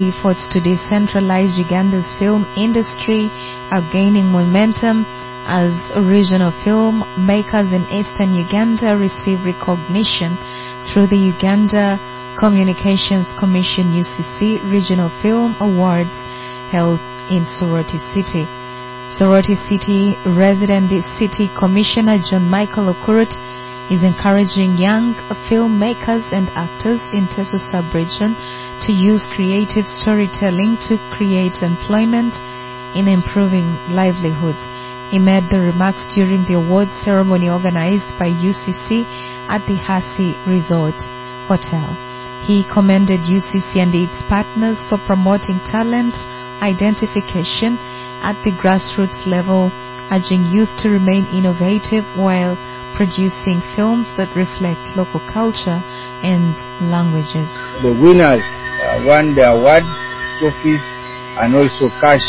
efforts to decentralize Uganda's film industry are gaining momentum as regional film makers in Eastern Uganda receive recognition through the Uganda Communications Commission UCC Regional Film Awards held in Soroti City. Soroti City resident City Commissioner John Michael Okurut is encouraging young filmmakers and actors in Teso sub-region to use creative storytelling to create employment in improving livelihoods. He made the remarks during the awards ceremony organized by UCC at the Hasi Resort Hotel. He commended UCC and its partners for promoting talent identification at the grassroots level, urging youth to remain innovative while producing films that reflect local culture and languages. The winners won the awards, trophies, and also cash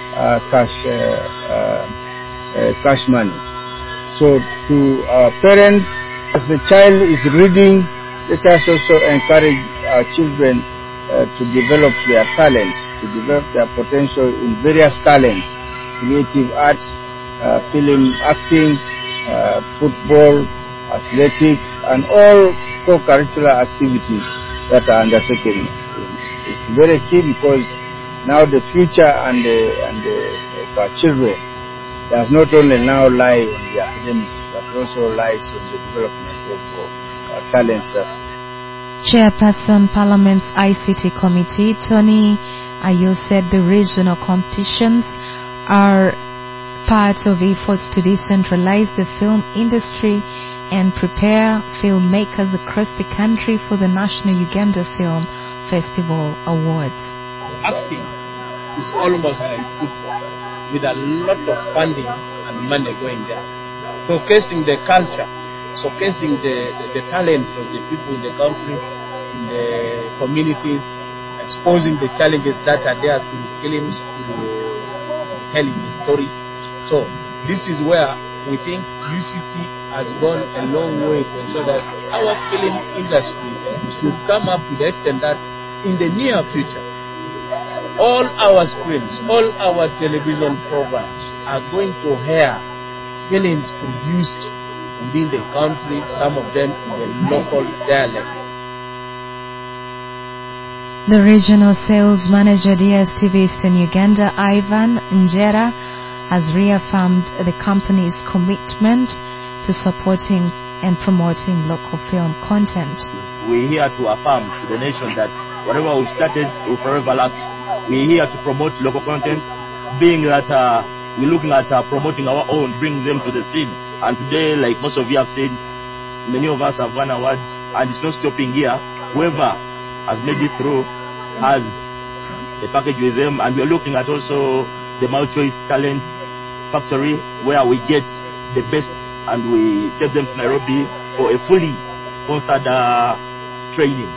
money. So to our parents, as the child is reading, let us also encourage our children to develop their talents, to develop their potential in various talents, creative arts, film acting, football, athletics, and all co-curricular activities that are undertaken. It's very key because now the future and of our children does not only now lie on the academics, but also lies on the development of talents. Chairperson Parliament's ICT Committee, Tony Ayo, said the regional competitions are part of efforts to decentralize the film industry and prepare filmmakers across the country for the National Uganda Film Festival Awards. Acting is almost like football, with a lot of funding and money going there. Showcasing the culture, showcasing the talents of the people in the country, in the communities, exposing the challenges that are there through films, through telling the stories. So this is where we think UCC has gone a long way to ensure that our film industry should come up to the extent that in the near future, all our screens, all our television programs are going to hear films produced within the country, some of them in the local dialect. The regional sales manager DSTV Eastern Uganda, Ivan Njera, has reaffirmed the company's commitment to supporting and promoting local film content. We're here to affirm to the nation that whatever we started will forever last. We're here to promote local content, being that we're looking at promoting our own, bring them to the scene. And today, like most of you have said, many of us have won awards, and it's not stopping here. Whoever has made it through has a package with them, and we're looking at also the MulChoice Talent Factory, where we get the best and we take them to Nairobi for a fully sponsored training.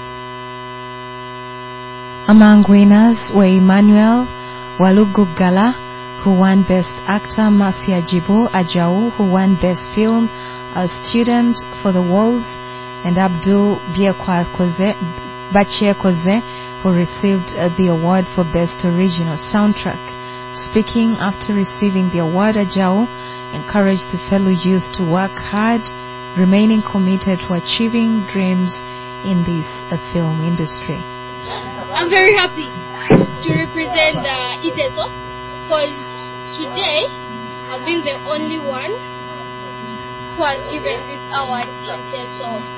Among winners were Emmanuel Walugugala, who won Best Actor, Masia Jibu Ajau, who won Best Film, A Student for the Walls, and Abdul Bachiekoze, who received the award for Best Original Soundtrack. Speaking after receiving the award, Ajao encouraged the fellow youth to work hard, remaining committed to achieving dreams in this film industry. I'm very happy to represent ITESO because today I've been the only one who has given this award in ITESO.